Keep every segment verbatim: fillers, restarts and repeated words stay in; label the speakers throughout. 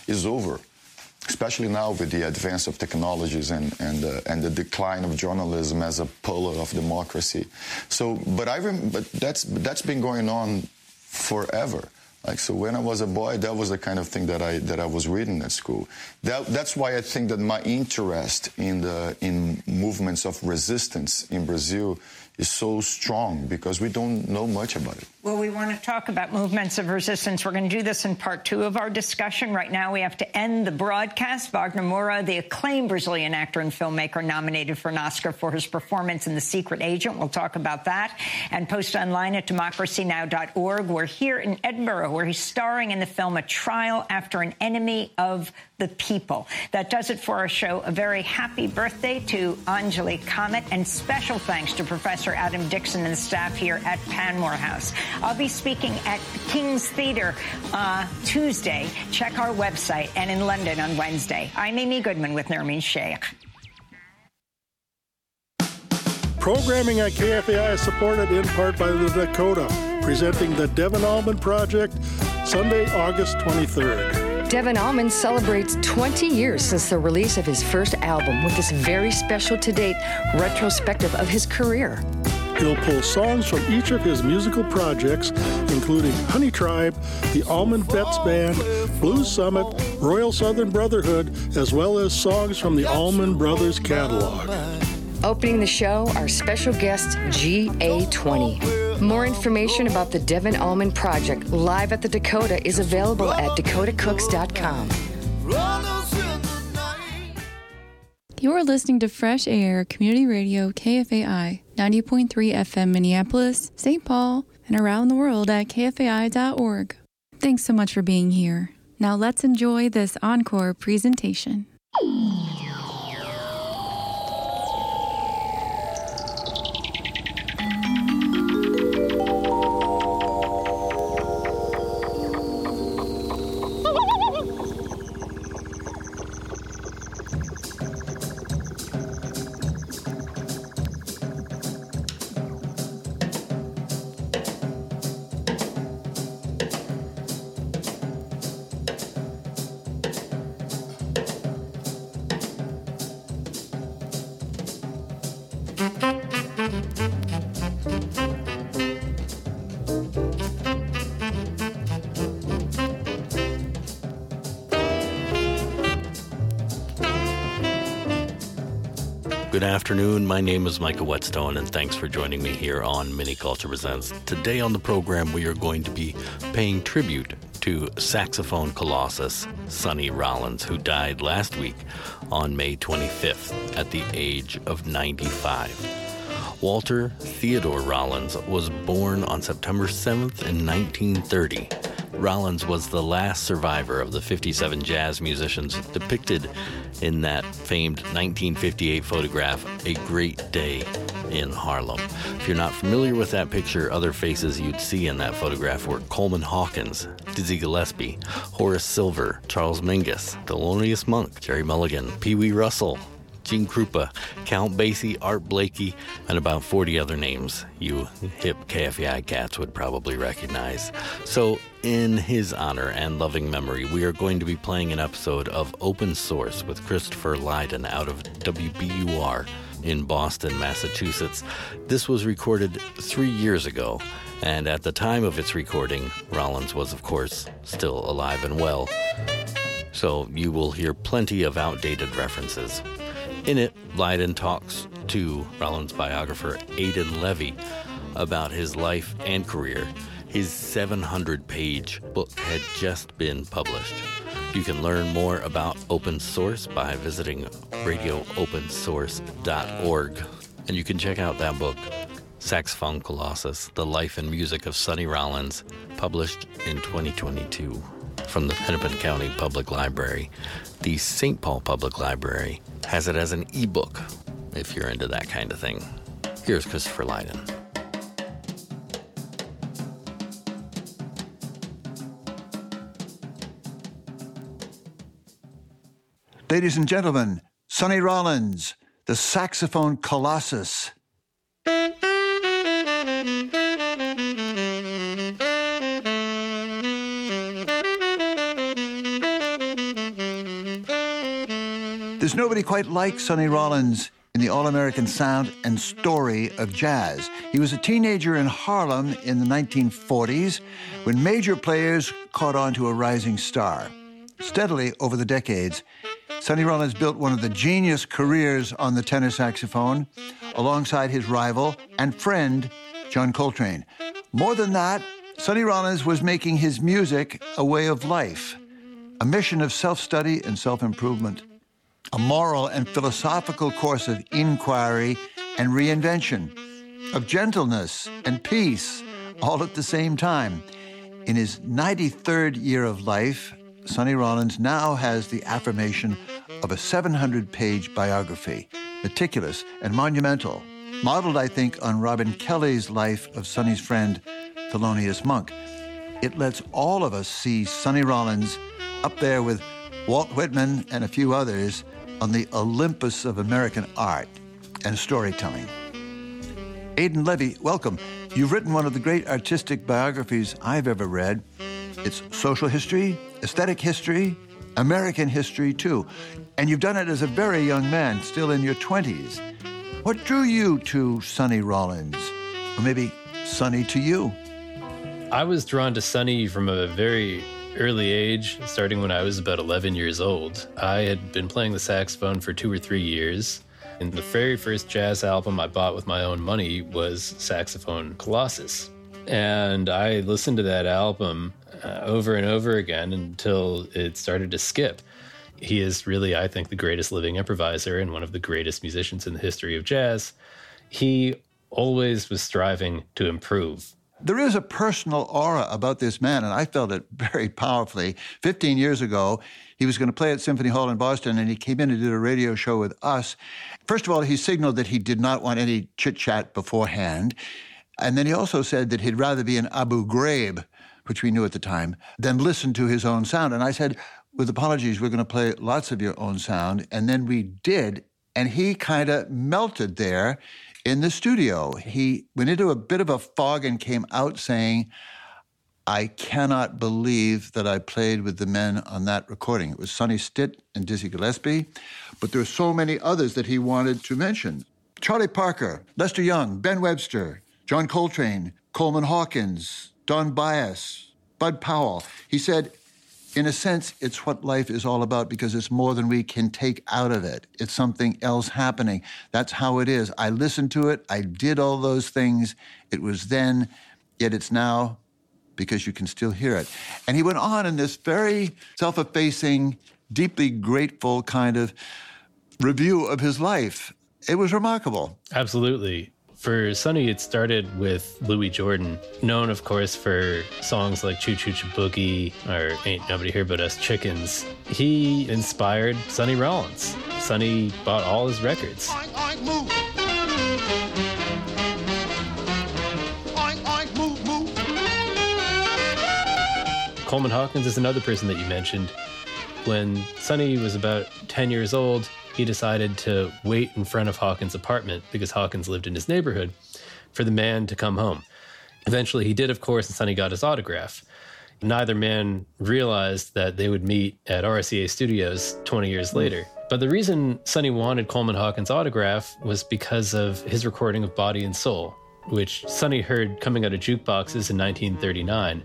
Speaker 1: is over, especially now with the advance of technologies and and uh, and the decline of journalism as a pillar of democracy. So, but I rem- but that's that's been going on forever. Like, so when I was a boy, that was the kind of thing that I that I was reading at school. That, that's why I think that my interest in the in movements of resistance in Brazil is so strong, because we don't know much about it.
Speaker 2: Well, we want to talk about movements of resistance. We're going to do this in part two of our discussion. Right now, we have to end the broadcast. Wagner Moura, the acclaimed Brazilian actor and filmmaker, nominated for an Oscar for his performance in The Secret Agent. We'll talk about that and post online at democracy now dot org. We're here in Edinburgh, where he's starring in the film A Trial After an Enemy of the People. That does it for our show. A very happy birthday to Anjali Comet, and special thanks to Professor Adam Dixon and the staff here at Panmure House. I'll be speaking at the King's Theatre uh, Tuesday. Check our website, and in London on Wednesday. I'm Amy Goodman with Nermeen Sheikh.
Speaker 3: Programming at K F A I is supported in part by the Dakota, presenting the Devon Allman Project, Sunday, August twenty-third.
Speaker 4: Devon Allman celebrates twenty years since the release of his first album with this very special to-date retrospective of his career.
Speaker 3: He'll pull songs from each of his musical projects, including Honey Tribe, the Allman Betts Band, Blues Summit, Royal Southern Brotherhood, as well as songs from the Allman Brothers catalog.
Speaker 4: Opening the show, our special guest, G A twenty. More information about the Devon Allman Project live at the Dakota is available at dakota cooks dot com.
Speaker 5: You're listening to Fresh Air Community Radio K F A I, ninety point three F M Minneapolis, Saint Paul, and around the world at K F A I dot org. Thanks so much for being here. Now let's enjoy this encore presentation.
Speaker 6: Good afternoon. My name is Micah Whetstone, and thanks for joining me here on Mini Culture Presents. Today on the program, we are going to be paying tribute to saxophone colossus Sonny Rollins, who died last week on May twenty-fifth at the age of ninety-five. Walter Theodore Rollins was born on September seventh in nineteen thirty. Rollins was the last survivor of the fifty-seven jazz musicians depicted in that famed nineteen fifty-eight photograph, A Great Day in Harlem. If you're not familiar with that picture, other faces you'd see in that photograph were Coleman Hawkins, Dizzy Gillespie, Horace Silver, Charles Mingus, Thelonious Monk, Jerry Mulligan, Pee Wee Russell, Gene Krupa, Count Basie, Art Blakey, and about forty other names you hip K F A I cats would probably recognize. So, in his honor and loving memory, we are going to be playing an episode of Open Source with Christopher Lydon out of W B U R in Boston, Massachusetts. This was recorded three years ago, and at the time of its recording, Rollins was, of course, still alive and well. So you will hear plenty of outdated references. In it, Lydon talks to Rollins' biographer, Aidan Levy, about his life and career. His seven hundred page book had just been published. You can learn more about open source by visiting radio open source dot org. And you can check out that book, Saxophone Colossus, The Life and Music of Sonny Rollins, published in twenty twenty-two from the Hennepin County Public Library. The Saint Paul Public Library has it as an ebook, if you're into that kind of thing. Here's Christopher Lydon.
Speaker 7: Ladies and gentlemen, Sonny Rollins, the saxophone colossus. There's nobody quite like Sonny Rollins in the all-American sound and story of jazz. He was a teenager in Harlem in the nineteen forties when major players caught on to a rising star. Steadily over the decades, Sonny Rollins built one of the genius careers on the tenor saxophone alongside his rival and friend, John Coltrane. More than that, Sonny Rollins was making his music a way of life, a mission of self-study and self-improvement, a moral and philosophical course of inquiry and reinvention, of gentleness and peace, all at the same time. In his ninety-third year of life, Sonny Rollins now has the affirmation of a seven hundred page biography, meticulous and monumental, modeled, I think, on Robin Kelly's life of Sonny's friend, Thelonious Monk. It lets all of us see Sonny Rollins up there with Walt Whitman and a few others on the Olympus of American art and storytelling. Aidan Levy, welcome. You've written one of the great artistic biographies I've ever read. It's social history, aesthetic history, American history, too. And you've done it as a very young man, still in your twenties. What drew you to Sonny Rollins? Or maybe Sonny to you?
Speaker 8: I was drawn to Sonny from a very early age, starting when I was about eleven years old. I had been playing the saxophone for two or three years. And the very first jazz album I bought with my own money was Saxophone Colossus. And I listened to that album uh, over and over again until it started to skip. He is really, I think, the greatest living improviser and one of the greatest musicians in the history of jazz. He always was striving to improve.
Speaker 7: There is a personal aura about this man, and I felt it very powerfully. Fifteen years ago, he was going to play at Symphony Hall in Boston, and he came in and did a radio show with us. First of all, he signaled that he did not want any chit-chat beforehand. And then he also said that he'd rather be in Abu Ghraib, which we knew at the time, than listen to his own sound. And I said, with apologies, we're going to play lots of your own sound. And then we did, and he kind of melted there in the studio. He went into a bit of a fog and came out saying, I cannot believe that I played with the men on that recording. It was Sonny Stitt and Dizzy Gillespie, but there are so many others that he wanted to mention. Charlie Parker, Lester Young, Ben Webster, John Coltrane, Coleman Hawkins, Don Byas, Bud Powell. He said, in a sense, it's what life is all about because it's more than we can take out of it. It's something else happening. That's how it is. I listened to it. I did all those things. It was then, yet it's now, because you can still hear it. And he went on in this very self-effacing, deeply grateful kind of review of his life. It was remarkable.
Speaker 8: Absolutely. For Sonny, it started with Louis Jordan, known, of course, for songs like Choo Choo Choo Boogie or Ain't Nobody Here But Us Chickens. He inspired Sonny Rollins. Sonny bought all his records. Oink, oink, move. Oink, oink, move, move. Coleman Hawkins is another person that you mentioned. When Sonny was about ten years old, he decided to wait in front of Hawkins' apartment because Hawkins lived in his neighborhood for the man to come home. Eventually he did, of course, and Sonny got his autograph. Neither man realized that they would meet at R C A Studios twenty years later. But the reason Sonny wanted Coleman Hawkins' autograph was because of his recording of Body and Soul, which Sonny heard coming out of jukeboxes in nineteen thirty-nine.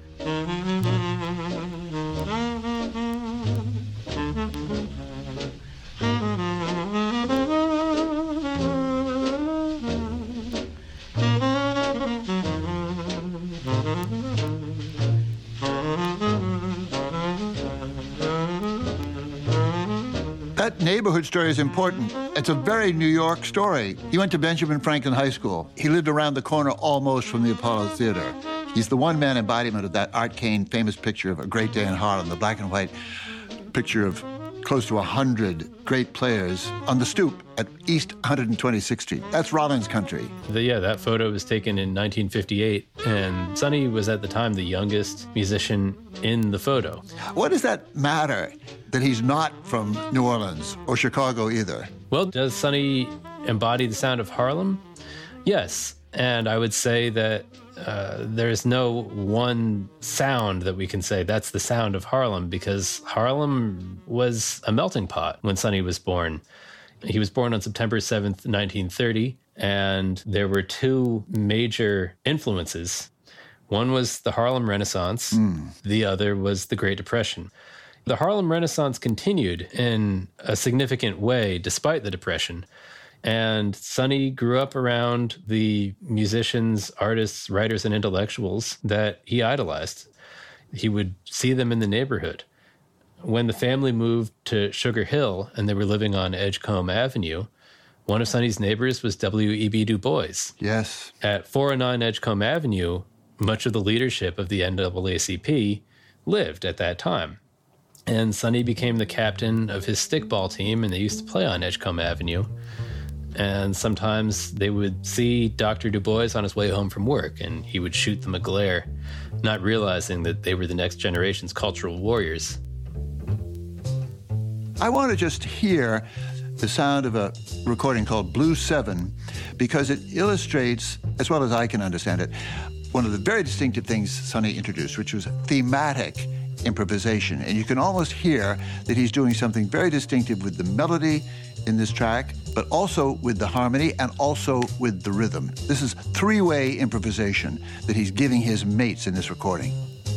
Speaker 7: That neighborhood story is important. It's a very New York story. He went to Benjamin Franklin High School. He lived around the corner almost from the Apollo Theater. He's the one-man embodiment of that Art Kane famous picture of A Great Day in Harlem, the black and white picture of close to a hundred great players on the stoop at East one hundred twenty-sixth Street. That's Rollins country.
Speaker 8: The, yeah, that photo was taken in nineteen fifty-eight, and Sonny was at the time the youngest musician in the photo.
Speaker 7: What does that matter that he's not from New Orleans or Chicago either?
Speaker 8: Well, does Sonny embody the sound of Harlem? Yes. And I would say that uh, there's no one sound that we can say that's the sound of Harlem, because Harlem was a melting pot when Sonny was born. He was born on September seventh, nineteen thirty, and there were two major influences. One was the Harlem Renaissance. Mm. The other was the Great Depression. The Harlem Renaissance continued in a significant way despite the Depression. And Sonny grew up around the musicians, artists, writers, and intellectuals that he idolized. He would see them in the neighborhood. When the family moved to Sugar Hill and they were living on Edgecombe Avenue, one of Sonny's neighbors was W E B Du Bois.
Speaker 7: Yes.
Speaker 8: At four oh nine Edgecombe Avenue, much of the leadership of the N double A C P lived at that time. And Sonny became the captain of his stickball team, and they used to play on Edgecombe Avenue. And sometimes they would see Doctor Du Bois on his way home from work, and he would shoot them a glare, not realizing that they were the next generation's cultural warriors.
Speaker 7: I want to just hear the sound of a recording called Blue Seven, because it illustrates, as well as I can understand it, one of the very distinctive things Sonny introduced, which was thematic improvisation. And you can almost hear that he's doing something very distinctive with the melody in this track, but also with the harmony and also with the rhythm. This is three-way improvisation that he's giving his mates in this recording.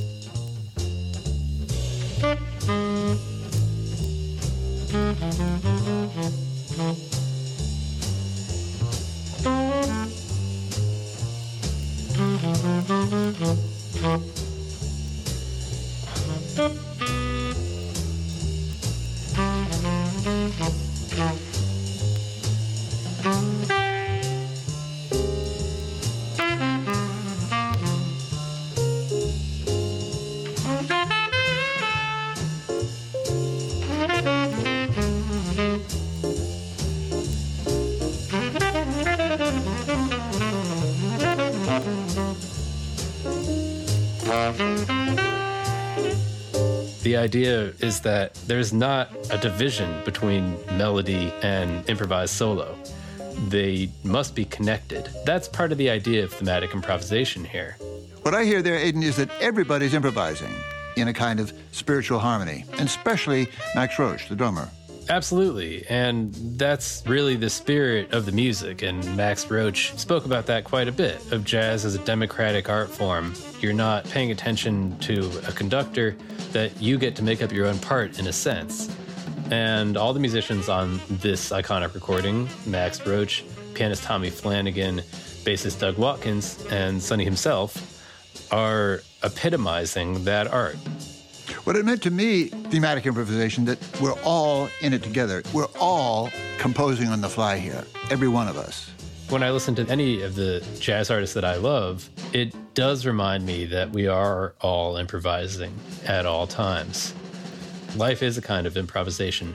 Speaker 8: The idea is that there's not a division between melody and improvised solo. They must be connected. That's part of the idea of thematic improvisation here.
Speaker 7: What I hear there, Aidan, is that everybody's improvising in a kind of spiritual harmony, and especially Max Roach, the drummer.
Speaker 8: Absolutely, and that's really the spirit of the music, and Max Roach spoke about that quite a bit, of jazz as a democratic art form. You're not paying attention to a conductor, that you get to make up your own part in a sense. And all the musicians on this iconic recording, Max Roach, pianist Tommy Flanagan, bassist Doug Watkins, and Sonny himself, are epitomizing that art.
Speaker 7: What it meant to me, thematic improvisation, that we're all in it together. We're all composing on the fly here, every one of us.
Speaker 8: When I listen to any of the jazz artists that I love, it does remind me that we are all improvising at all times. Life is a kind of improvisation,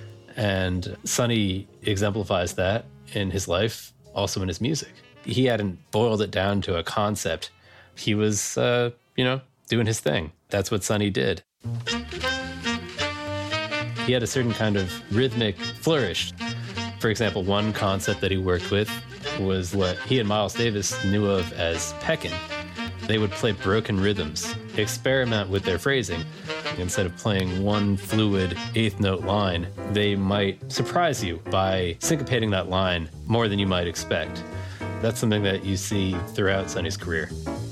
Speaker 8: and Sonny exemplifies that in his life, also in his music. He hadn't boiled it down to a concept. He was, uh, you know, doing his thing. That's what Sonny did. He had a certain kind of rhythmic flourish. For example, one concept that he worked with was what he and Miles Davis knew of as peckin. They would play broken rhythms, experiment with their phrasing. Instead of playing one fluid eighth note line, they might surprise you by syncopating that line more than you might expect. That's something that you see throughout Sonny's career.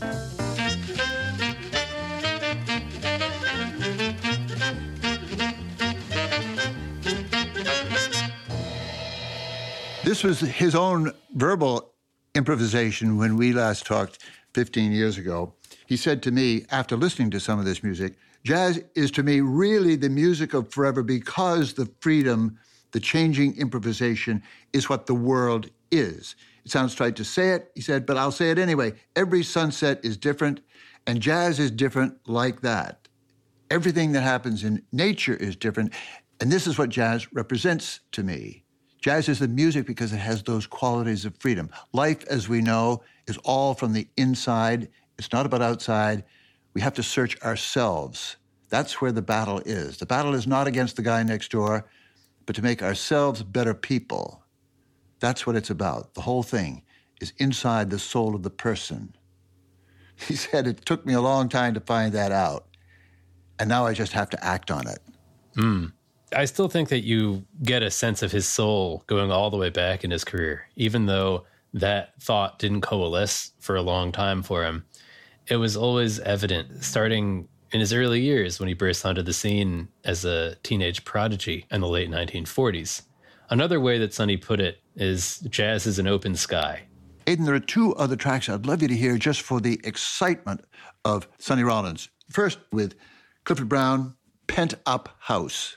Speaker 7: This was his own verbal improvisation when we last talked fifteen years ago. He said to me, after listening to some of this music, jazz is to me really the music of forever, because the freedom, the changing improvisation is what the world is. It sounds trite to say it, he said, but I'll say it anyway. Every sunset is different, and jazz is different like that. Everything that happens in nature is different, and this is what jazz represents to me. Jazz is the music because it has those qualities of freedom. Life, as we know, is all from the inside. It's not about outside. We have to search ourselves. That's where the battle is. The battle is not against the guy next door, but to make ourselves better people. That's what it's about. The whole thing is inside the soul of the person. He said, it took me a long time to find that out, and now I just have to act on it.
Speaker 8: Mm. I still think that you get a sense of his soul going all the way back in his career, even though that thought didn't coalesce for a long time for him. It was always evident, starting in his early years when he burst onto the scene as a teenage prodigy in the late nineteen forties. Another way that Sonny put it is jazz is an open sky.
Speaker 7: Aidan, there are two other tracks I'd love you to hear just for the excitement of Sonny Rollins. First with Clifford Brown, Pent Up House.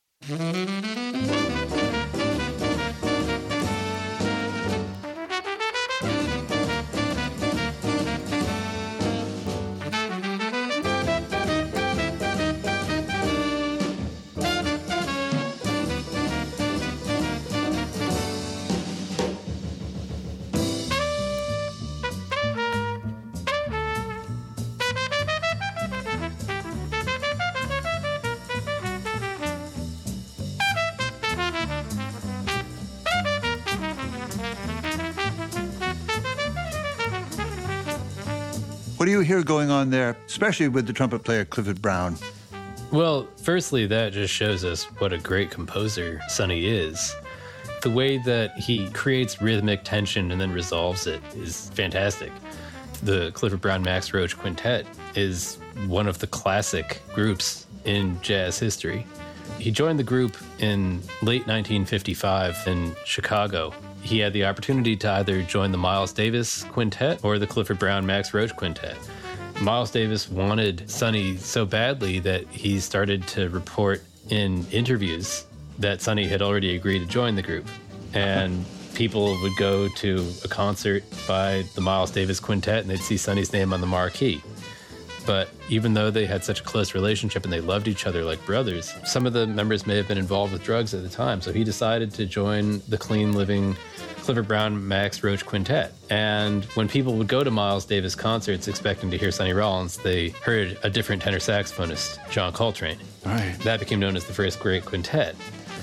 Speaker 7: What do you hear going on there, especially with the trumpet player Clifford Brown?
Speaker 8: Well, firstly, that just shows us what a great composer Sonny is. The way that he creates rhythmic tension and then resolves it is fantastic. The Clifford Brown Max Roach Quintet is one of the classic groups in jazz history. He joined the group in late nineteen fifty-five in Chicago. He had the opportunity to either join the Miles Davis Quintet or the Clifford Brown Max Roach Quintet. Miles Davis wanted Sonny so badly that he started to report in interviews that Sonny had already agreed to join the group. And people would go to a concert by the Miles Davis Quintet and they'd see Sonny's name on the marquee. But even though they had such a close relationship and they loved each other like brothers, some of the members may have been involved with drugs at the time. So he decided to join the clean living Clifford Brown Max Roach Quintet. And when people would go to Miles Davis concerts expecting to hear Sonny Rollins, they heard a different tenor saxophonist, John Coltrane.
Speaker 7: Right.
Speaker 8: That became known as the first great quintet.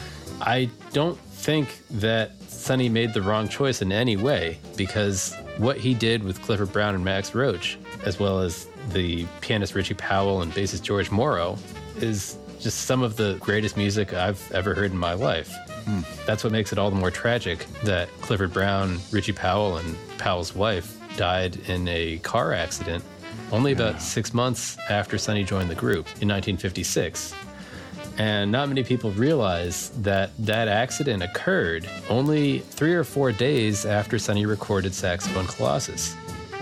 Speaker 8: I don't think that Sonny made the wrong choice in any way, because what he did with Clifford Brown and Max Roach, as well as the pianist Richie Powell and bassist George Morrow, is just some of the greatest music I've ever heard in my life. Mm. That's what makes it all the more tragic that Clifford Brown, Richie Powell, and Powell's wife died in a car accident only about yeah. six months after Sonny joined the group in nineteen fifty-six. And not many people realize that that accident occurred only three or four days after Sonny recorded Saxophone Colossus.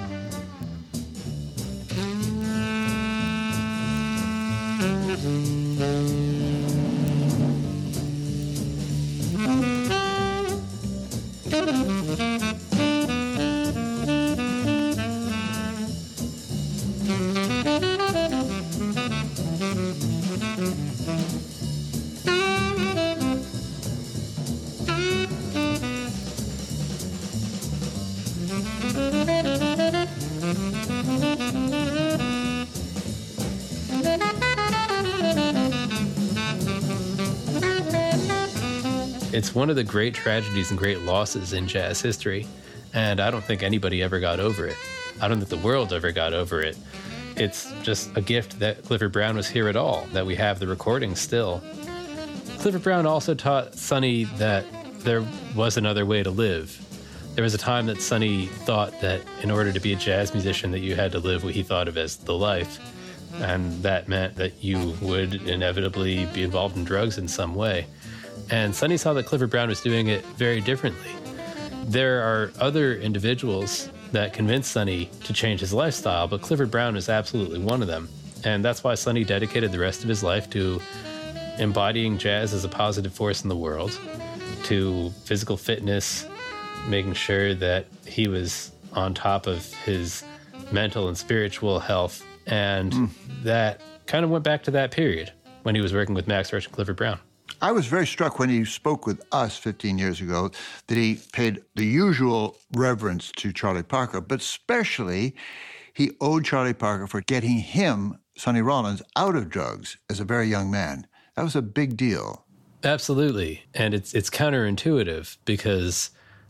Speaker 8: It's one of the great tragedies and great losses in jazz history, and I don't think anybody ever got over it. I don't think the world ever got over it. It's just a gift that Clifford Brown was here at all, that we have the recording still. Clifford Brown also taught Sonny that there was another way to live. There was a time that Sonny thought that in order to be a jazz musician that you had to live what he thought of as the life, and that meant that you would inevitably be involved in drugs in some way. And Sonny saw that Clifford Brown was doing it very differently. There are other individuals that convinced Sonny to change his lifestyle, but Clifford Brown is absolutely one of them. And that's why Sonny dedicated the rest of his life to embodying jazz as a positive force in the world, to physical fitness, making sure that he was on top of his mental and spiritual health. And mm. that kind of went back to that period when he was working with Max Roach and Clifford Brown.
Speaker 7: I was very struck when he spoke with us fifteen years ago that he paid the usual reverence to Charlie Parker, but especially he owed Charlie Parker for getting him, Sonny Rollins, out of drugs as a very young man. That was a big deal.
Speaker 8: Absolutely. And it's it's counterintuitive because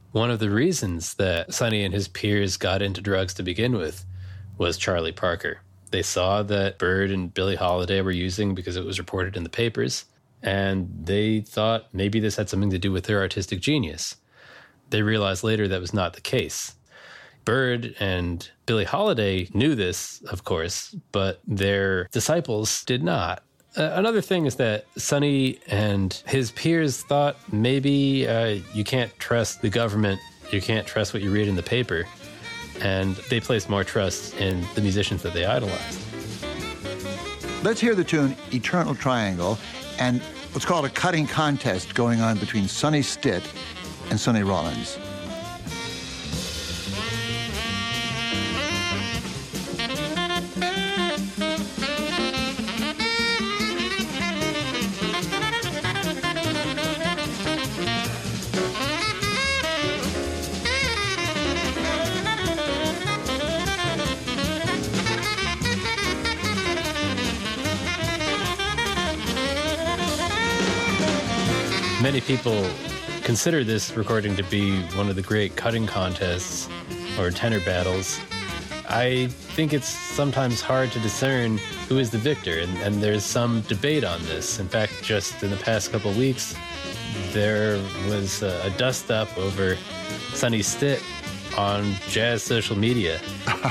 Speaker 8: One of the reasons that Sonny and his peers got into drugs to begin with was Charlie Parker. They saw that Bird and Billie Holiday were using because it was reported in the papers, and they thought maybe this had something to do with their artistic genius. They realized later that was not the case. Bird and Billie Holiday knew this, of course, but their disciples did not. Uh, another thing is that Sonny and his peers thought maybe uh, you can't trust the government, you can't trust what you read in the paper, and they placed more trust in the musicians that they idolized.
Speaker 7: Let's hear the tune Eternal Triangle and what's called a cutting contest going on between Sonny Stitt and Sonny Rollins.
Speaker 8: Many people consider this recording to be one of the great cutting contests or tenor battles. I think it's sometimes hard to discern who is the victor, and, and there's some debate on this. In fact, just in the past couple of weeks, there was a, a dust-up over Sonny Stitt on jazz social media.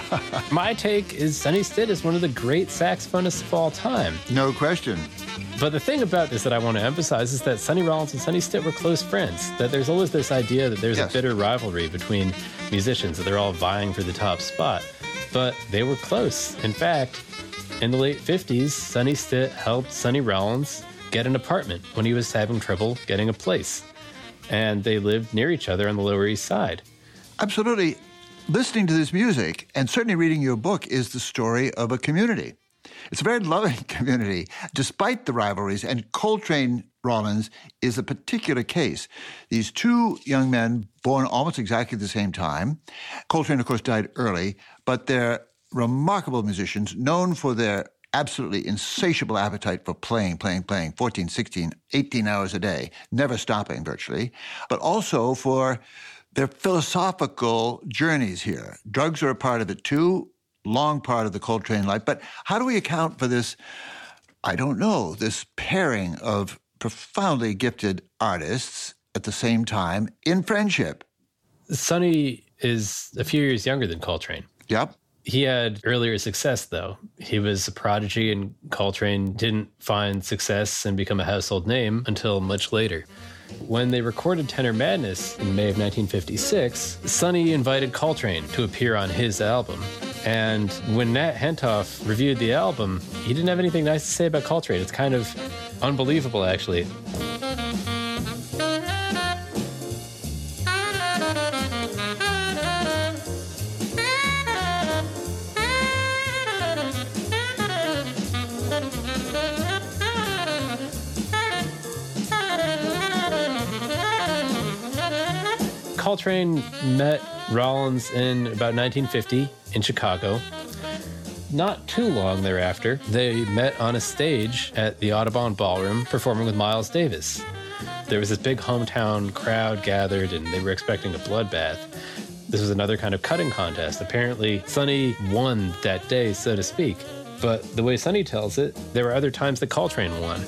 Speaker 8: My take is Sonny Stitt is one of the great saxophonists of all time.
Speaker 7: No question.
Speaker 8: But the thing about this that I want to emphasize is that Sonny Rollins and Sonny Stitt were close friends, that there's always this idea that there's yes. a bitter rivalry between musicians, that they're all vying for the top spot. But they were close. In fact, in the late fifties, Sonny Stitt helped Sonny Rollins get an apartment when he was having trouble getting a place. And they lived near each other on the Lower East Side.
Speaker 7: Absolutely. Listening to this music, and certainly reading your book, is the story of a community. It's a very loving community, despite the rivalries, and Coltrane Rollins is a particular case. These two young men, born almost exactly at the same time. Coltrane, of course, died early, but they're remarkable musicians, known for their absolutely insatiable appetite for playing, playing, playing, fourteen, sixteen, eighteen hours a day, never stopping virtually, but also for their philosophical journeys here. Drugs are a part of it too, long part of the Coltrane life. But how do we account for this, I don't know, this pairing of profoundly gifted artists at the same time in friendship?
Speaker 8: Sonny is a few years younger than Coltrane.
Speaker 7: Yep.
Speaker 8: He had earlier success, though. He was a prodigy, and Coltrane didn't find success and become a household name until much later. When they recorded Tenor Madness in May of nineteen fifty-six, Sonny invited Coltrane to appear on his album. And when Nat Hentoff reviewed the album, he didn't have anything nice to say about Coltrane. It's kind of unbelievable, actually. Coltrane met Rollins in about nineteen fifty in Chicago. Not too long thereafter, they met on a stage at the Audubon Ballroom performing with Miles Davis. There was this big hometown crowd gathered, and they were expecting a bloodbath. This was another kind of cutting contest. Apparently, Sonny won that day, so to speak. But the way Sonny tells it, there were other times that Coltrane won.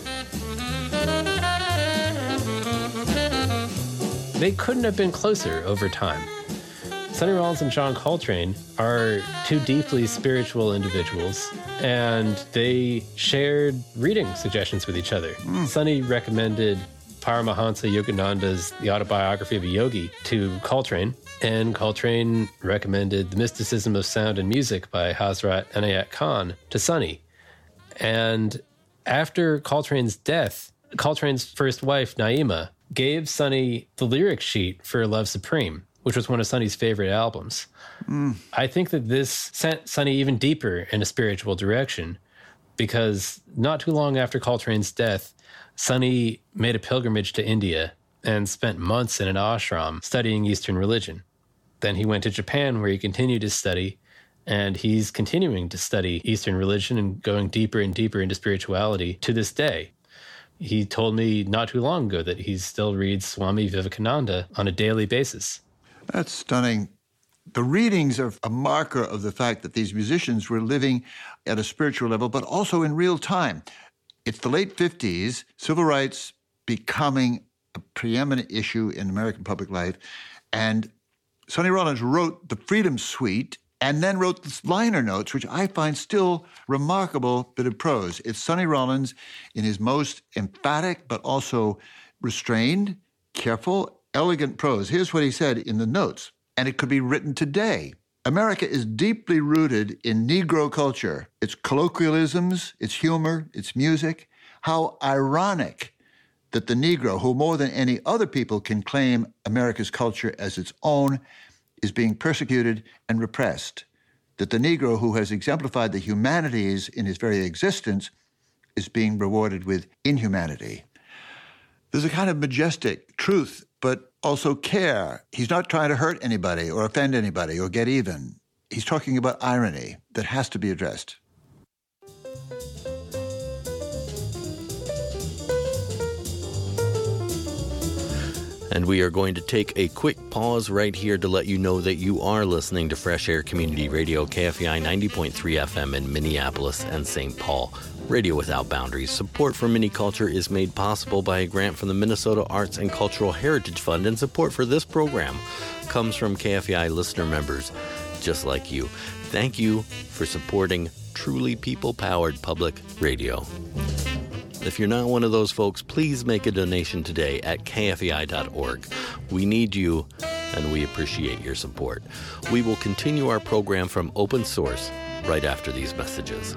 Speaker 8: They couldn't have been closer over time. Sonny Rollins and John Coltrane are two deeply spiritual individuals, and they shared reading suggestions with each other. Mm. Sonny recommended Paramahansa Yogananda's The Autobiography of a Yogi to Coltrane, and Coltrane recommended The Mysticism of Sound and Music by Hazrat Inayat Khan to Sonny. And after Coltrane's death, Coltrane's first wife, Naima, gave Sonny the lyric sheet for Love Supreme, which was one of Sonny's favorite albums. Mm. I think that this sent Sonny even deeper in a spiritual direction, because not too long after Coltrane's death, Sonny made a pilgrimage to India and spent months in an ashram studying Eastern religion. Then he went to Japan, where he continued his study, and he's continuing to study Eastern religion and going deeper and deeper into spirituality to this day. He told me not too long ago that he still reads Swami Vivekananda on a daily basis.
Speaker 7: That's stunning. The readings are a marker of the fact that these musicians were living at a spiritual level, but also in real time. It's the late fifties, civil rights becoming a preeminent issue in American public life, and Sonny Rollins wrote the Freedom Suite and then wrote the liner notes, which I find still remarkable bit of prose. It's Sonny Rollins in his most emphatic but also restrained, careful, elegant prose. Here's what he said in the notes, and it could be written today. America is deeply rooted in Negro culture, its colloquialisms, its humor, its music. How ironic that the Negro, who more than any other people can claim America's culture as its own, is being persecuted and repressed. That the Negro, who has exemplified the humanities in his very existence, is being rewarded with inhumanity. There's a kind of majestic truth, but also care. He's not trying to hurt anybody or offend anybody or get even. He's talking about irony that has to be addressed.
Speaker 6: And we are going to take a quick pause right here to let you know that you are listening to Fresh Air Community Radio, K F E I ninety point three F M in Minneapolis and Saint Paul. Radio Without Boundaries. Support for Mini-Culture is made possible by a grant from the Minnesota Arts and Cultural Heritage Fund, and support for this program comes from K F E I listener members just like you. Thank you for supporting truly people-powered public radio. If you're not one of those folks, please make a donation today at K F E I dot org. We need you, and we appreciate your support. We will continue our program from Open Source right after these messages.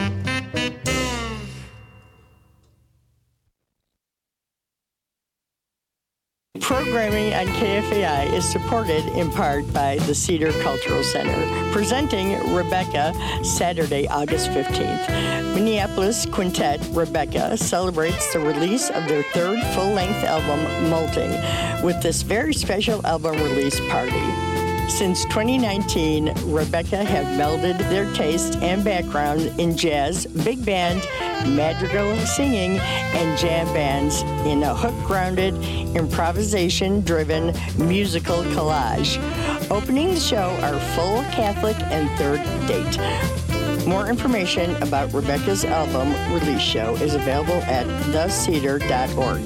Speaker 9: Programming on K F A I is supported in part by the Cedar Cultural Center, presenting Rebecca Saturday, August fifteenth. Minneapolis quintet Rebecca celebrates the release of their third full-length album, Molting, with this very special album release party. Since twenty nineteen, Rebecca have melded their taste and background in jazz, big band, madrigal singing, and jam bands in a hook-grounded, improvisation-driven musical collage. Opening the show are Full Catholic and Third Date. More information about Rebecca's album release show is available at the cedar dot org.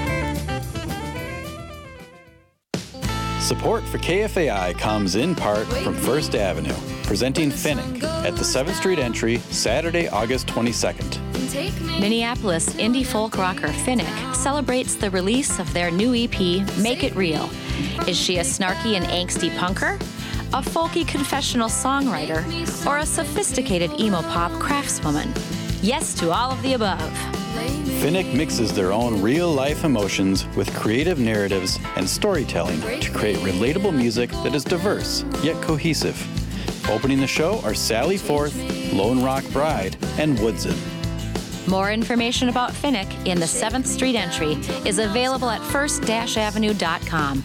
Speaker 10: Support for K F A I comes in part from First Avenue, presenting Finnick at the seventh Street entry, Saturday, August twenty-second.
Speaker 11: Minneapolis indie folk rocker Finnick celebrates the release of their new E P, Make It Real. Is she a snarky and angsty punker, a folky confessional songwriter, or a sophisticated emo pop craftswoman? Yes to all of the above.
Speaker 10: Finnick mixes their own real-life emotions with creative narratives and storytelling to create relatable music that is diverse, yet cohesive. Opening the show are Sally Forth, Lone Rock Bride, and Woodson.
Speaker 11: More information about Finnick in the seventh Street entry is available at first avenue dot com.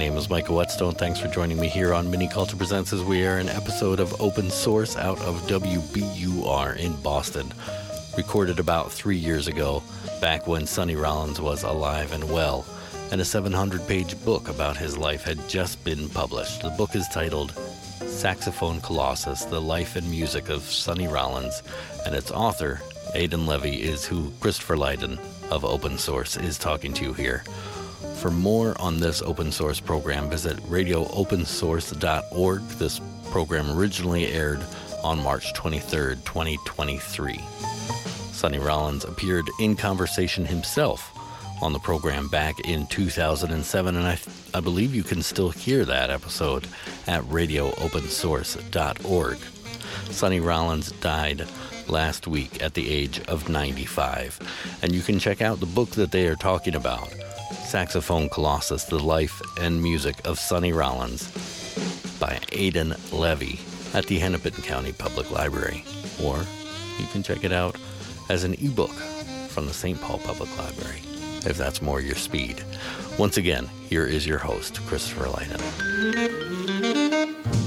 Speaker 6: name is Micah Whetstone. Thanks for joining me here on Mini Culture Presents as we air an episode of Open Source out of W B U R in Boston. Recorded about three years ago, back when Sonny Rollins was alive and well, and a seven hundred page book about his life had just been published. The book is titled Saxophone Colossus, The Life and Music of Sonny Rollins, and its author, Aidan Levy, is who Christopher Lydon of Open Source is talking to here. For more on this open source program, visit radio open source dot org. This program originally aired on March twenty-third, twenty twenty-three. Sonny Rollins appeared in conversation himself on the program back in two thousand seven, and I, I believe you can still hear that episode at radio open source dot org. Sonny Rollins died last week at the age of ninety-five, and you can check out the book that they are talking about, Saxophone Colossus, The Life and Music of Sonny Rollins, by Aidan Levy at the Hennepin County Public Library. Or you can check it out as an ebook from the Saint Paul Public Library, if that's more your speed. Once again, here is your host, Christopher Lydon.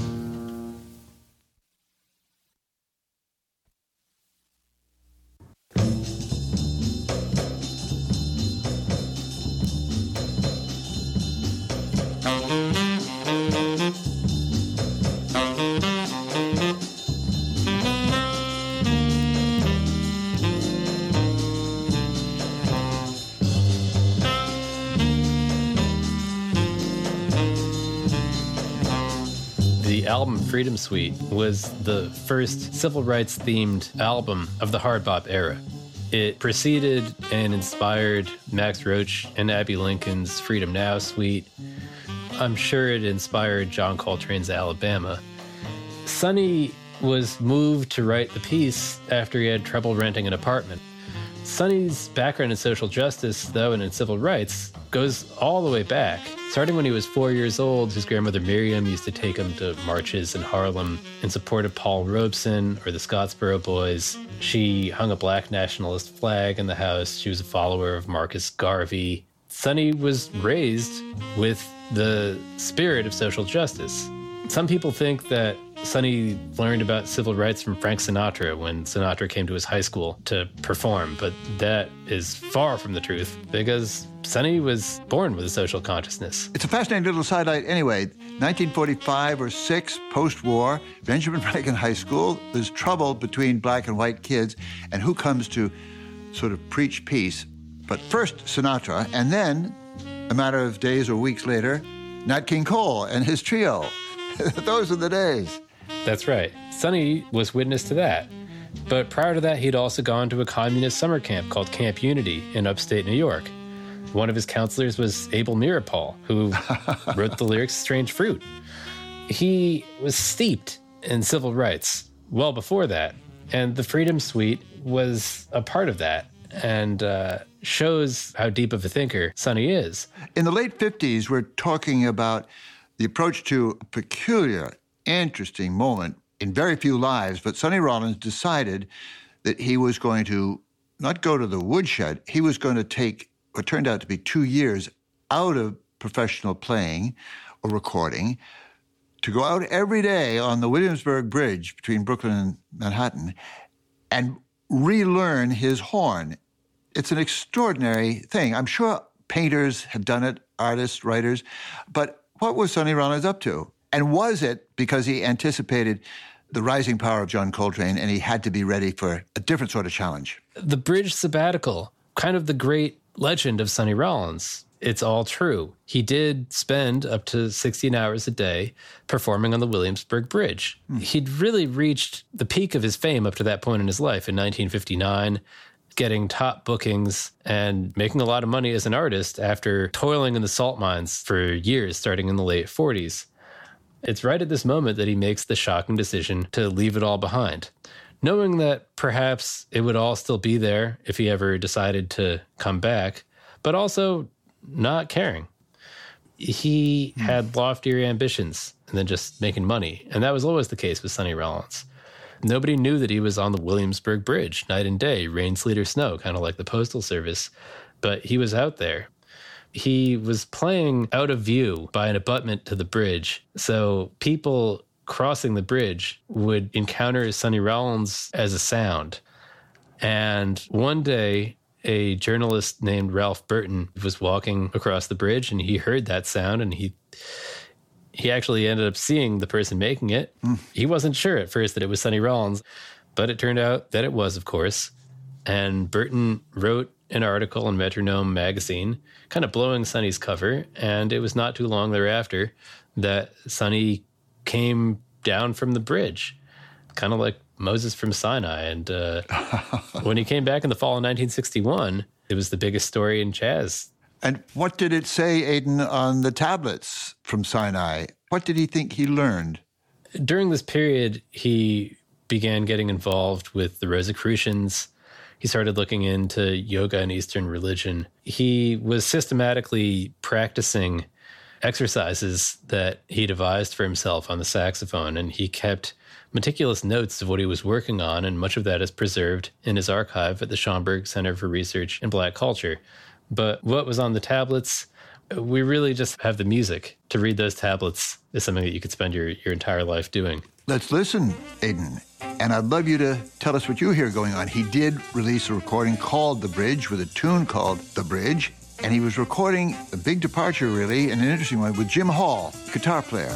Speaker 8: The album Freedom Suite was the first civil rights themed album of the hard bop era. It preceded and inspired Max Roach and Abby Lincoln's Freedom Now suite. I'm sure it inspired John Coltrane's Alabama. Sonny was moved to write the piece after he had trouble renting an apartment. Sonny's background in social justice, though, and in civil rights goes all the way back. Starting when he was four years old, his grandmother Miriam used to take him to marches in Harlem in support of Paul Robeson or the Scottsboro Boys. She hung a black nationalist flag in the house. She was a follower of Marcus Garvey. Sonny was raised with the spirit of social justice. Some people think that Sonny learned about civil rights from Frank Sinatra when Sinatra came to his high school to perform, but that is far from the truth because Sonny was born with a social consciousness.
Speaker 7: It's a fascinating little sidelight anyway. nineteen forty-five or six, post-war, Benjamin Franklin High School, there's trouble between black and white kids, and who comes to sort of preach peace? But first Sinatra, and then, a matter of days or weeks later, Nat King Cole and his trio. Those are the days.
Speaker 8: That's right. Sonny was witness to that. But prior to that, he'd also gone to a communist summer camp called Camp Unity in upstate New York. One of his counselors was Abel Meeropol, who wrote the lyrics Strange Fruit. He was steeped in civil rights well before that, and the Freedom Suite was a part of that and uh, shows how deep of a thinker Sonny is.
Speaker 7: In the late fifties, we're talking about the approach to a peculiar, interesting moment in very few lives, but Sonny Rollins decided that he was going to not go to the woodshed, he was going to take what turned out to be two years out of professional playing or recording to go out every day on the Williamsburg Bridge between Brooklyn and Manhattan and relearn his horn. It's an extraordinary thing. I'm sure painters have done it, artists, writers, but what was Sonny Rollins up to? And was it because he anticipated the rising power of John Coltrane and he had to be ready for a different sort of challenge?
Speaker 8: The Bridge Sabbatical, kind of the great legend of Sonny Rollins. It's all true. He did spend up to sixteen hours a day performing on the Williamsburg Bridge. Hmm. He'd really reached the peak of his fame up to that point in his life in nineteen fifty-nine, getting top bookings and making a lot of money as an artist after toiling in the salt mines for years, starting in the late forties. It's right at this moment that he makes the shocking decision to leave it all behind, knowing that perhaps it would all still be there if he ever decided to come back, but also not caring. He mm. had loftier ambitions than just making money, and that was always the case with Sonny Rollins. Nobody knew that he was on the Williamsburg Bridge night and day, rain, sleet, or snow, kind of like the Postal Service, but he was out there. He was playing out of view by an abutment to the bridge. So people crossing the bridge would encounter Sonny Rollins as a sound. And one day, a journalist named Ralph Burton was walking across the bridge, and he heard that sound, and he he actually ended up seeing the person making it. Mm. He wasn't sure at first that it was Sonny Rollins, but it turned out that it was, of course. And Burton wrote an article in Metronome magazine, kind of blowing Sonny's cover, and it was not too long thereafter that Sonny came down from the bridge, kind of like Moses from Sinai. And uh, when he came back in the fall of nineteen sixty-one, it was the biggest story in jazz.
Speaker 7: And what did it say, Aidan, on the tablets from Sinai? What did he think he learned?
Speaker 8: During this period, he began getting involved with the Rosicrucians. He started looking into yoga and Eastern religion. He was systematically practicing exercises that he devised for himself on the saxophone, and he kept meticulous notes of what he was working on, and much of that is preserved in his archive at the Schomburg Center for Research in Black Culture. But what was on the tablets, we really just have the music. To read those tablets is something that you could spend your, your entire life doing.
Speaker 7: Let's listen, Aidan. And I'd love you to tell us what you hear going on. He did release a recording called The Bridge with a tune called The Bridge. And he was recording a big departure, really, and an interesting one with Jim Hall, guitar player.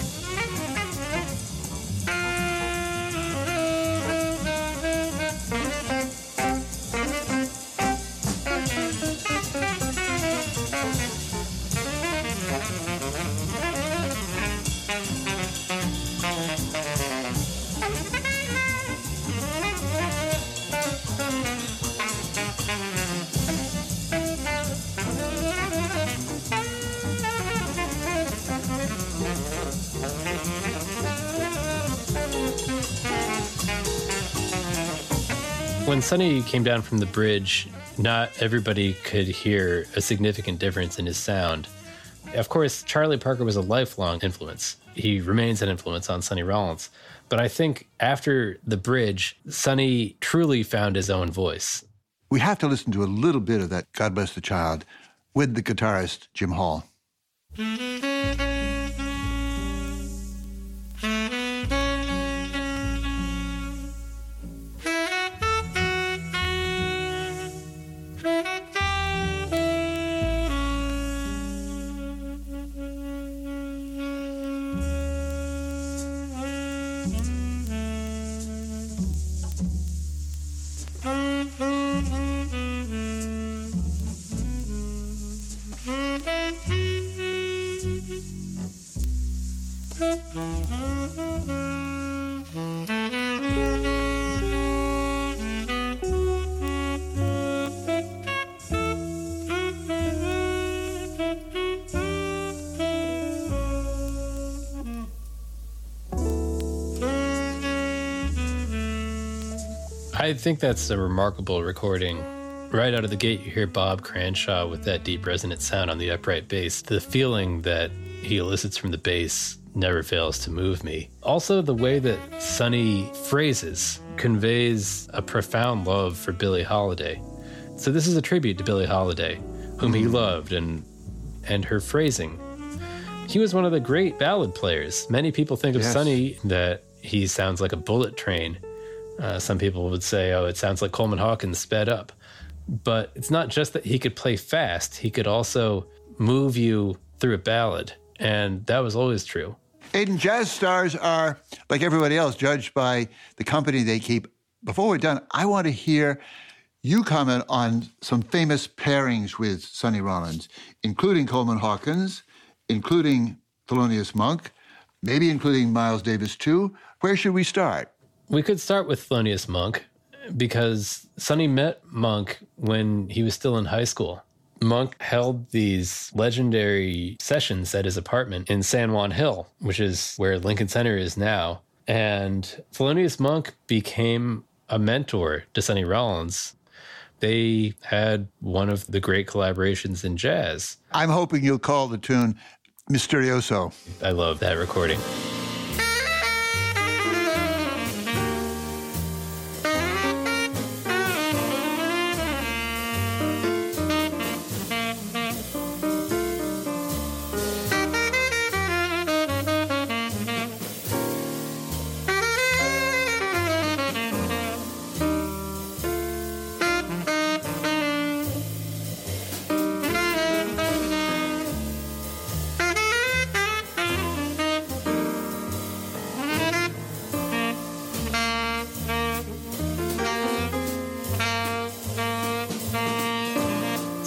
Speaker 8: When Sonny came down from the bridge, not everybody could hear a significant difference in his sound. Of course, Charlie Parker was a lifelong influence. He remains an influence on Sonny Rollins. But I think after the bridge, Sonny truly found his own voice.
Speaker 7: We have to listen to a little bit of that God Bless the Child with the guitarist Jim Hall.
Speaker 8: I think that's a remarkable recording. Right out of the gate, you hear Bob Cranshaw with that deep resonant sound on the upright bass. The feeling that he elicits from the bass never fails to move me. Also, the way that Sonny phrases conveys a profound love for Billie Holiday. So this is a tribute to Billie Holiday, whom he loved, and and her phrasing. He was one of the great ballad players. Many people think of yes. Sonny that he sounds like a bullet train. Uh, some people would say, oh, it sounds like Coleman Hawkins sped up. But it's not just that he could play fast. He could also move you through a ballad. And that was always true.
Speaker 7: Aidan, jazz stars are, like everybody else, judged by the company they keep. Before we're done, I want to hear you comment on some famous pairings with Sonny Rollins, including Coleman Hawkins, including Thelonious Monk, maybe including Miles Davis too. Where should we start?
Speaker 8: We could start with Thelonious Monk, because Sonny met Monk when he was still in high school. Monk held these legendary sessions at his apartment in San Juan Hill, which is where Lincoln Center is now. And Thelonious Monk became a mentor to Sonny Rollins. They had one of the great collaborations in jazz.
Speaker 7: I'm hoping you'll call the tune Misterioso.
Speaker 8: I love that recording.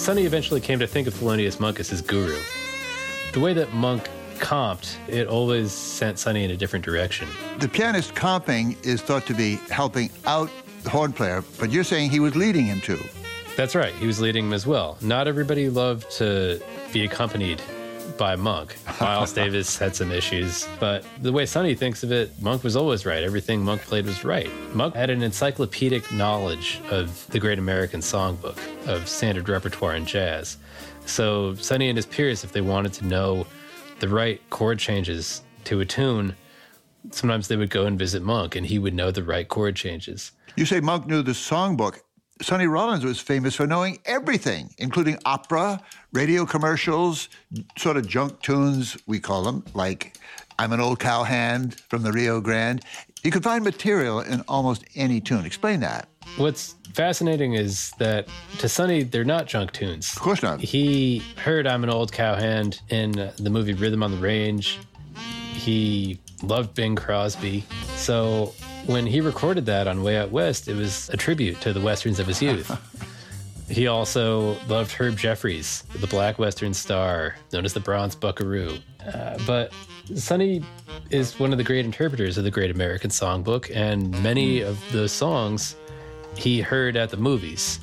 Speaker 8: Sonny eventually came to think of Thelonious Monk as his guru. The way that Monk comped, it always sent Sonny in a different direction.
Speaker 7: The pianist comping is thought to be helping out the horn player, but you're saying he was leading him too.
Speaker 8: That's right. He was leading him as well. Not everybody loved to be accompanied by Monk. Miles Davis had some issues, but the way Sonny thinks of it, Monk was always right. Everything Monk played was right. Monk had an encyclopedic knowledge of the Great American Songbook, of standard repertoire in jazz. So Sonny and his peers, if they wanted to know the right chord changes to a tune, sometimes they would go and visit Monk, and he would know the right chord changes.
Speaker 7: You say Monk knew the songbook. Sonny Rollins was famous for knowing everything, including opera, radio commercials, sort of junk tunes, we call them, like I'm an Old Cowhand from the Rio Grande. You could find material in almost any tune. Explain that.
Speaker 8: What's fascinating is that to Sonny, they're not junk tunes.
Speaker 7: Of course not.
Speaker 8: He heard I'm an Old Cowhand in the movie Rhythm on the Range. He loved Bing Crosby. So when he recorded that on Way Out West, it was a tribute to the Westerns of his youth. He also loved Herb Jeffries, the black Western star, known as the Bronze Buckaroo. Uh, but Sonny is one of the great interpreters of the Great American Songbook, and many of those songs he heard at the movies.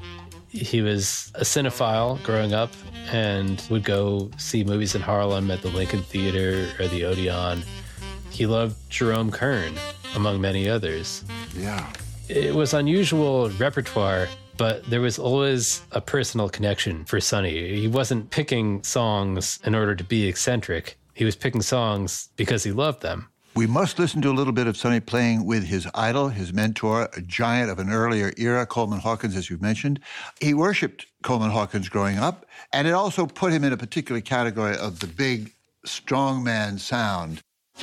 Speaker 8: He was a cinephile growing up and would go see movies in Harlem at the Lincoln Theater or the Odeon. He loved Jerome Kern, among many others.
Speaker 7: Yeah.
Speaker 8: It was unusual repertoire, but there was always a personal connection for Sonny. He wasn't picking songs in order to be eccentric. He was picking songs because he loved them.
Speaker 7: We must listen to a little bit of Sonny playing with his idol, his mentor, a giant of an earlier era, Coleman Hawkins, as you've mentioned. He worshipped Coleman Hawkins growing up, and it also put him in a particular category of the big strongman sound.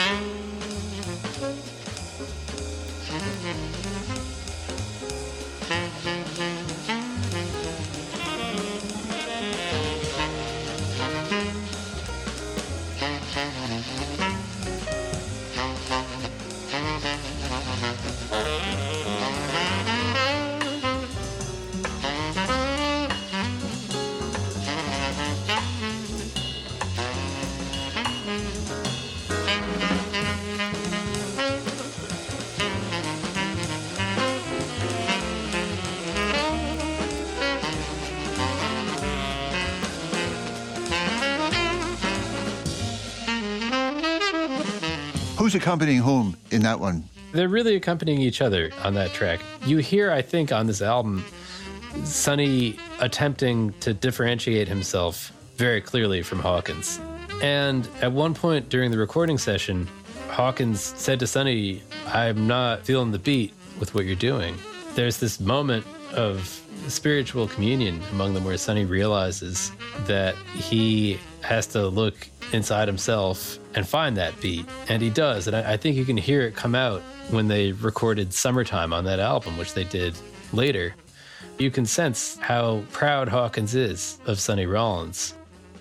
Speaker 7: Who's accompanying whom in that one?
Speaker 8: They're really accompanying each other on that track. You hear, I think, on this album, Sonny attempting to differentiate himself very clearly from Hawkins. And at one point during the recording session, Hawkins said to Sonny, I'm not feeling the beat with what you're doing. There's this moment of spiritual communion among them where Sonny realizes that he has to look inside himself and find that beat. And he does. And I, I think you can hear it come out when they recorded Summertime on that album, which they did later. You can sense how proud Hawkins is of Sonny Rollins.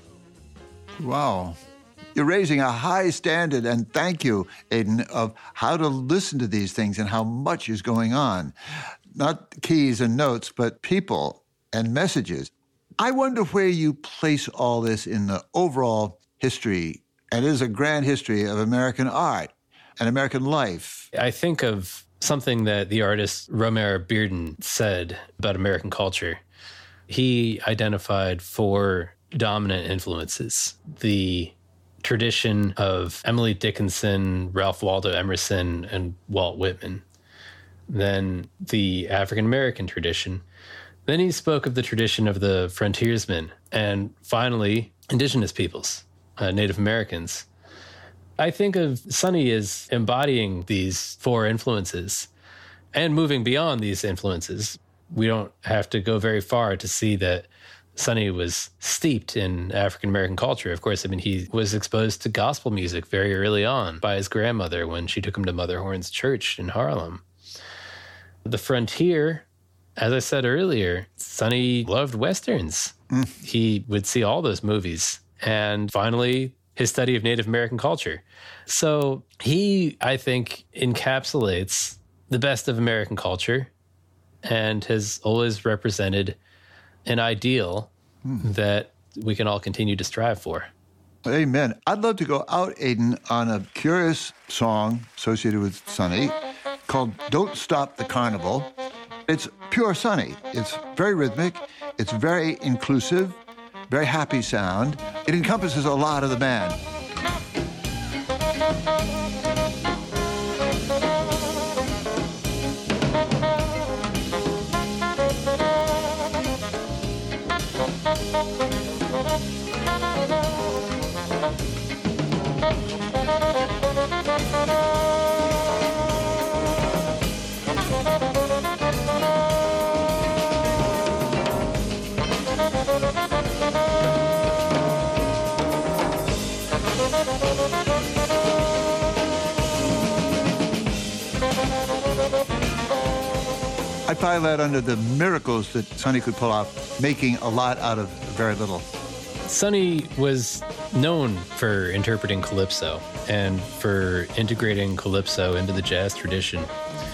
Speaker 7: Wow. You're raising a high standard, and thank you, Aidan, of how to listen to these things and how much is going on. Not keys and notes, but people and messages. I wonder where you place all this in the overall history, and it is a grand history of American art and American life.
Speaker 8: I think of something that the artist Romare Bearden said about American culture. He identified four dominant influences: the tradition of Emily Dickinson, Ralph Waldo Emerson, and Walt Whitman. Then the African-American tradition. Then he spoke of the tradition of the frontiersmen. And finally, indigenous peoples, uh, Native Americans. I think of Sonny as embodying these four influences and moving beyond these influences. We don't have to go very far to see that Sonny was steeped in African-American culture. Of course, I mean, he was exposed to gospel music very early on by his grandmother when she took him to Mother Horn's church in Harlem. The frontier, as I said earlier, Sonny loved Westerns. Mm. He would see all those movies. And finally, his study of Native American culture. So he, I think, encapsulates the best of American culture and has always represented an ideal hmm. that we can all continue to strive for.
Speaker 7: Amen. I'd love to go out, Aidan, on a curious song associated with Sonny called Don't Stop the Carnival. It's pure Sonny. It's very rhythmic. It's very inclusive, very happy sound. It encompasses a lot of the band. I pile that under the miracles that Sonny could pull off, making a lot out of very little.
Speaker 8: Sonny was known for interpreting calypso and for integrating calypso into the jazz tradition.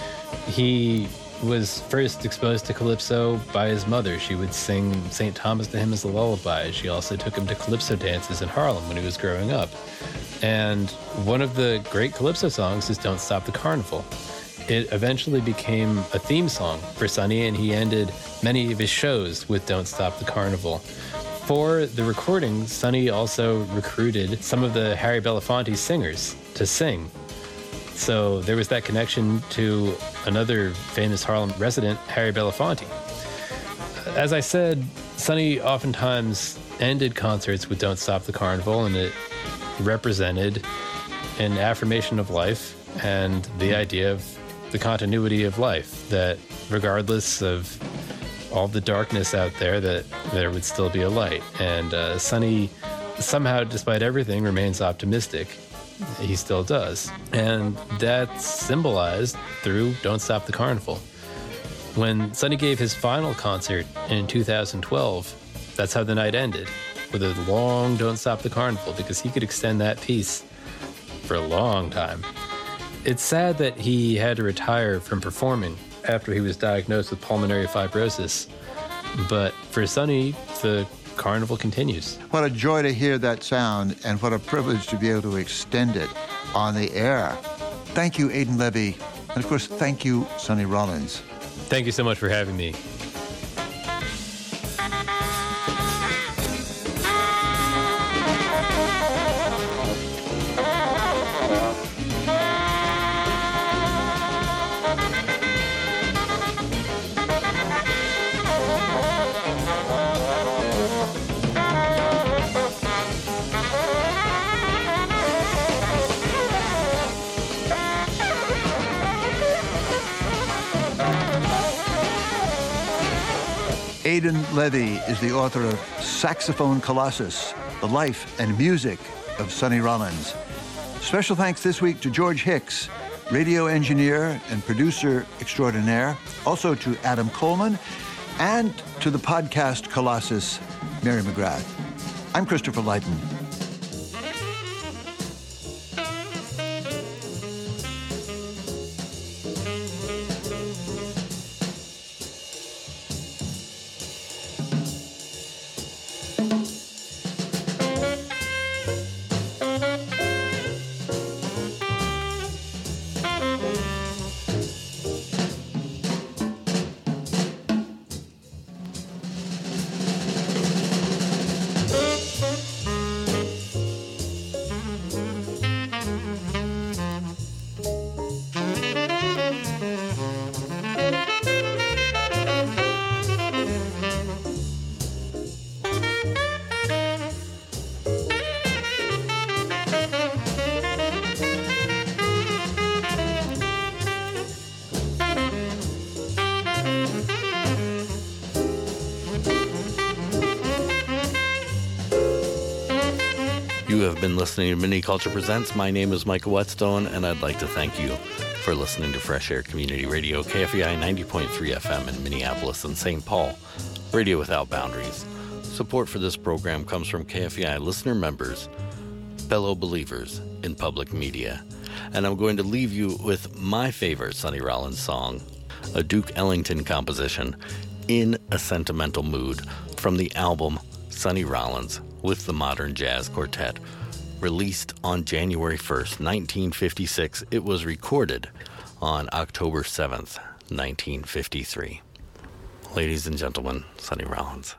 Speaker 8: He was first exposed to calypso by his mother. She would sing Saint Thomas to him as a lullaby. She also took him to calypso dances in Harlem when he was growing up. And one of the great calypso songs is Don't Stop the Carnival. It eventually became a theme song for Sonny, and he ended many of his shows with Don't Stop the Carnival. For the recording, Sonny also recruited some of the Harry Belafonte singers to sing. So there was that connection to another famous Harlem resident, Harry Belafonte. As I said, Sonny oftentimes ended concerts with Don't Stop the Carnival, and it represented an affirmation of life and the idea of the continuity of life, that regardless of all the darkness out there, that there would still be a light. And uh, Sonny, somehow, despite everything, remains optimistic. He still does. And that's symbolized through Don't Stop the Carnival. When Sonny gave his final concert in two thousand twelve, that's how the night ended, with a long Don't Stop the Carnival, because he could extend that piece for a long time. It's sad that he had to retire from performing after he was diagnosed with pulmonary fibrosis. But for Sonny, the carnival continues.
Speaker 7: What a joy to hear that sound, and what a privilege to be able to extend it on the air. Thank you, Aidan Levy. And of course, thank you, Sonny Rollins.
Speaker 8: Thank you so much for having me.
Speaker 7: Aidan Levy is the author of Saxophone Colossus, The Life and Music of Sonny Rollins. Special thanks this week to George Hicks, radio engineer and producer extraordinaire, also to Adam Coleman, and to the podcast Colossus, Mary McGrath. I'm Christopher Lighton.
Speaker 6: You have been listening to Mini Culture Presents. My name is Michael Whetstone, and I'd like to thank you for listening to Fresh Air Community Radio, K F E I ninety point three F M in Minneapolis and Saint Paul, Radio Without Boundaries. Support for this program comes from K F E I listener members, fellow believers in public media. And I'm going to leave you with my favorite Sonny Rollins song, a Duke Ellington composition, In a Sentimental Mood, from the album Sonny Rollins with the Modern Jazz Quartet. Released on January first, nineteen fifty-six, it was recorded on October seventh, nineteen fifty-three. Ladies and gentlemen, Sonny Rollins.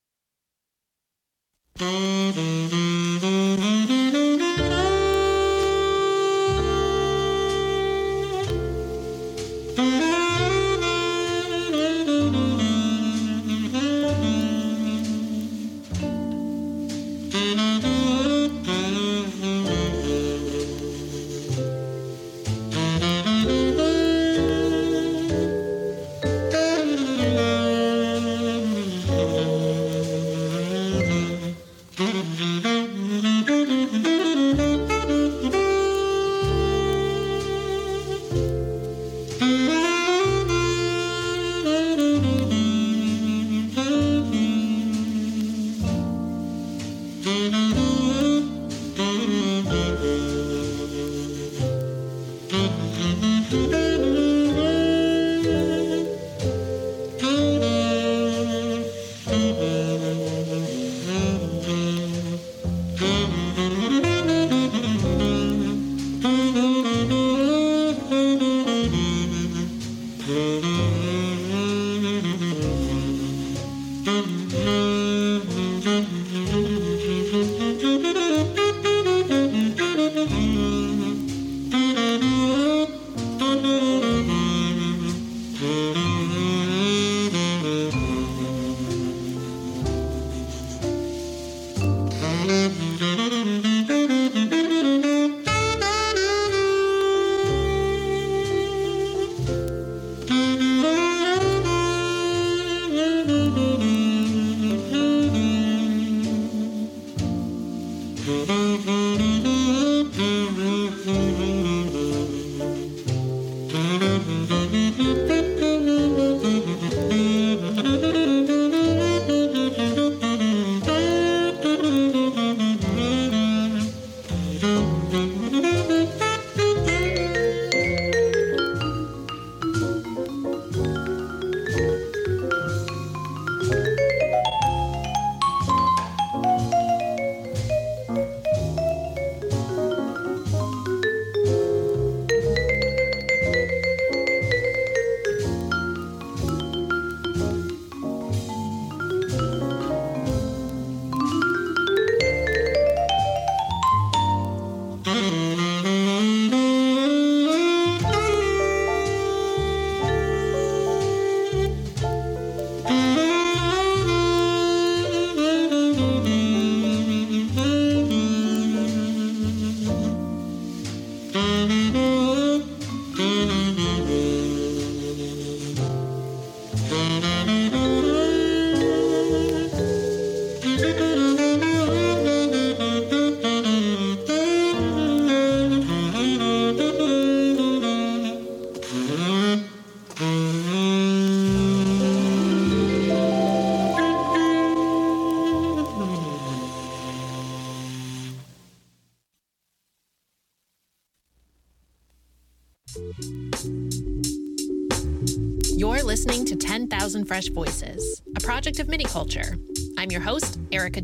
Speaker 12: You're listening to ten thousand Fresh Voices, a project of Miniculture. I'm your host, Erica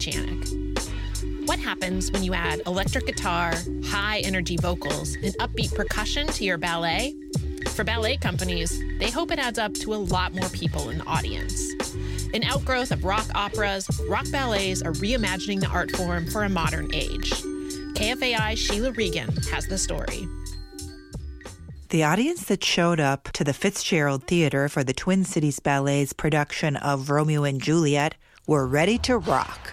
Speaker 12: Janik. What happens when you add electric guitar, high-energy vocals, and upbeat percussion to your ballet? For ballet companies, they hope it adds up to a lot more people in the audience. An outgrowth of rock operas, rock ballets are reimagining the art form for a modern age. K F A I's Sheila Regan has the story.
Speaker 13: The audience that showed up to the Fitzgerald Theater for the Twin Cities Ballet's production of Romeo and Juliet were ready to rock.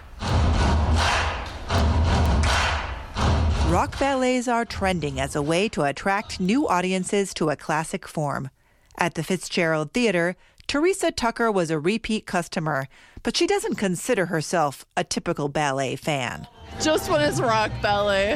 Speaker 13: Rock ballets are trending as a way to attract new audiences to a classic form. At the Fitzgerald Theater, Teresa Tucker was a repeat customer, but she doesn't consider herself a typical ballet fan.
Speaker 14: Just when it's rock ballet.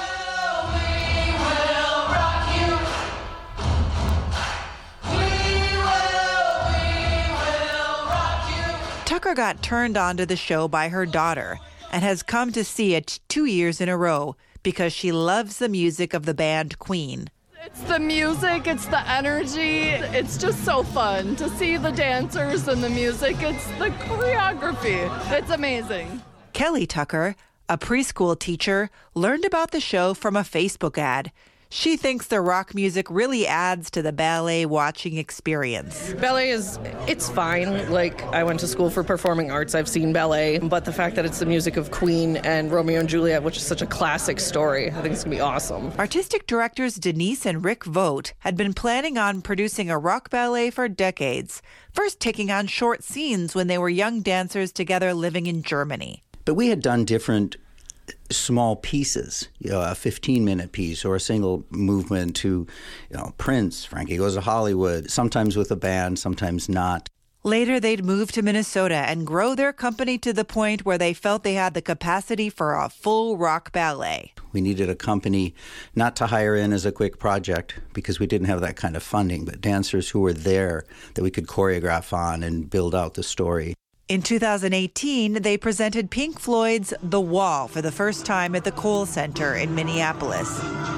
Speaker 13: Tucker got turned on to the show by her daughter and has come to see it two years in a row because she loves the music of the band Queen.
Speaker 14: It's the music, it's the energy. It's just so fun to see the dancers and the music. It's the choreography. It's amazing.
Speaker 13: Kelly Tucker, a preschool teacher, learned about the show from a Facebook ad. She thinks the rock music really adds to the ballet watching experience.
Speaker 14: Ballet is, it's fine. Like, I went to school for performing arts. I've seen ballet. But the fact that it's the music of Queen and Romeo and Juliet, which is such a classic story, I think it's going to be awesome.
Speaker 13: Artistic directors Denise and Rick Vogt had been planning on producing a rock ballet for decades, first taking on short scenes when they were young dancers together living in Germany.
Speaker 15: But we had done different small pieces, you know, a fifteen-minute piece or a single movement to, you know, Prince, Frankie Goes to Hollywood, sometimes with a band, sometimes not.
Speaker 13: Later, they'd move to Minnesota and grow their company to the point where they felt they had the capacity for a full rock ballet.
Speaker 15: We needed a company not to hire in as a quick project because we didn't have that kind of funding, but dancers who were there that we could choreograph on and build out the story.
Speaker 13: In two thousand eighteen, they presented Pink Floyd's The Wall for the first time at the Kohl Center in Minneapolis.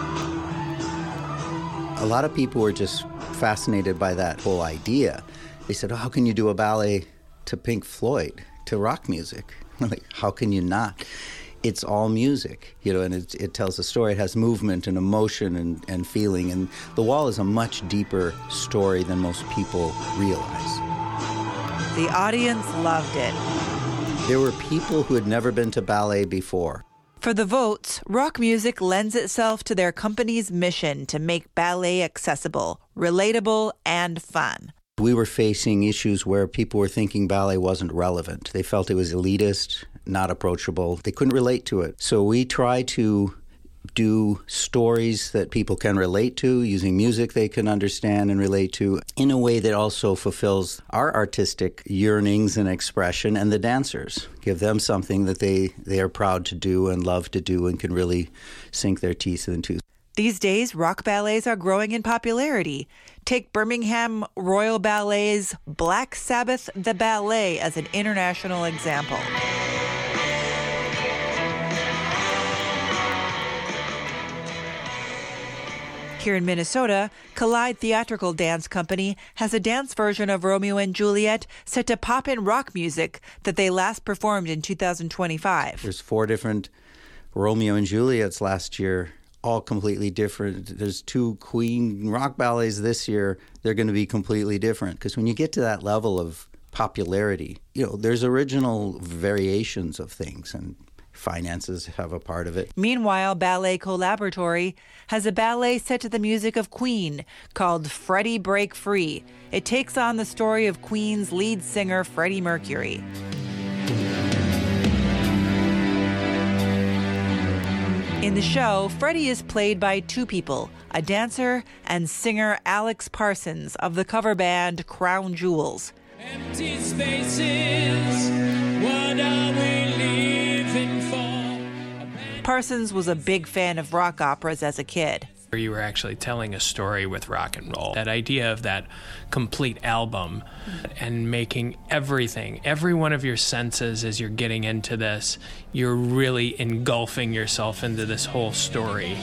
Speaker 15: A lot of people were just fascinated by that whole idea. They said, oh, how can you do a ballet to Pink Floyd, to rock music? Like, how can you not? It's all music, you know, and it, it tells a story. It has movement and emotion and, and feeling. And The Wall is a much deeper story than most people realize.
Speaker 13: The audience loved it.
Speaker 15: There were people who had never been to ballet before.
Speaker 13: For the Vogts, rock music lends itself to their company's mission to make ballet accessible, relatable, and fun.
Speaker 15: We were facing issues where people were thinking ballet wasn't relevant. They felt it was elitist, not approachable. They couldn't relate to it. So we try to do stories that people can relate to, using music they can understand and relate to, in a way that also fulfills our artistic yearnings and expression, and the dancers. Give them something that they, they are proud to do and love to do and can really sink their teeth into.
Speaker 13: These days, rock ballets are growing in popularity. Take Birmingham Royal Ballet's Black Sabbath the Ballet as an international example. Here in Minnesota, Collide Theatrical Dance Company has a dance version of Romeo and Juliet set to pop-in rock music that they last performed in two thousand twenty-five.
Speaker 15: There's four different Romeo and Juliets last year, all completely different. There's two Queen rock ballets this year. They're going to be completely different because when you get to that level of popularity, you know, there's original variations of things, and finances have a part of it.
Speaker 13: Meanwhile, Ballet Collaboratory has a ballet set to the music of Queen called Freddie Break Free. It takes on the story of Queen's lead singer, Freddie Mercury. In the show, Freddie is played by two people, a dancer and singer Alex Parsons of the cover band Crown Jewels.
Speaker 16: Empty spaces, what are we living for?
Speaker 13: Parsons was a big fan of rock operas as a kid.
Speaker 17: You were actually telling a story with rock and roll. That idea of that complete album and making everything, every one of your senses as you're getting into this, you're really engulfing yourself into this whole story.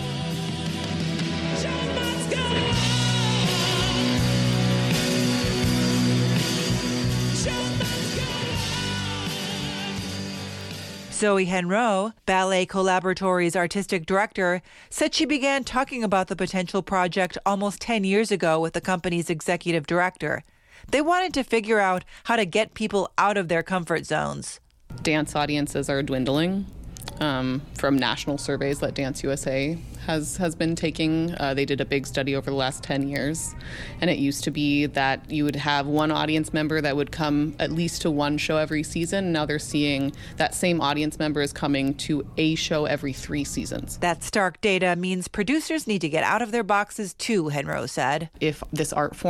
Speaker 13: Zoe Henro, Ballet Collaboratory's artistic director, said she began talking about the potential project almost ten years ago with the company's executive director. They wanted to figure out how to get people out of their comfort zones.
Speaker 18: Dance audiences are dwindling um, from national surveys that Dance U S A has, has been taking. Uh, they did a big study over the last ten years, and it used to be that you would have one audience member that would come at least to one show every season. Now they're seeing that same audience member is coming to a show every three seasons.
Speaker 13: That stark data means producers need to get out of their boxes too, Henro said.
Speaker 18: If this art form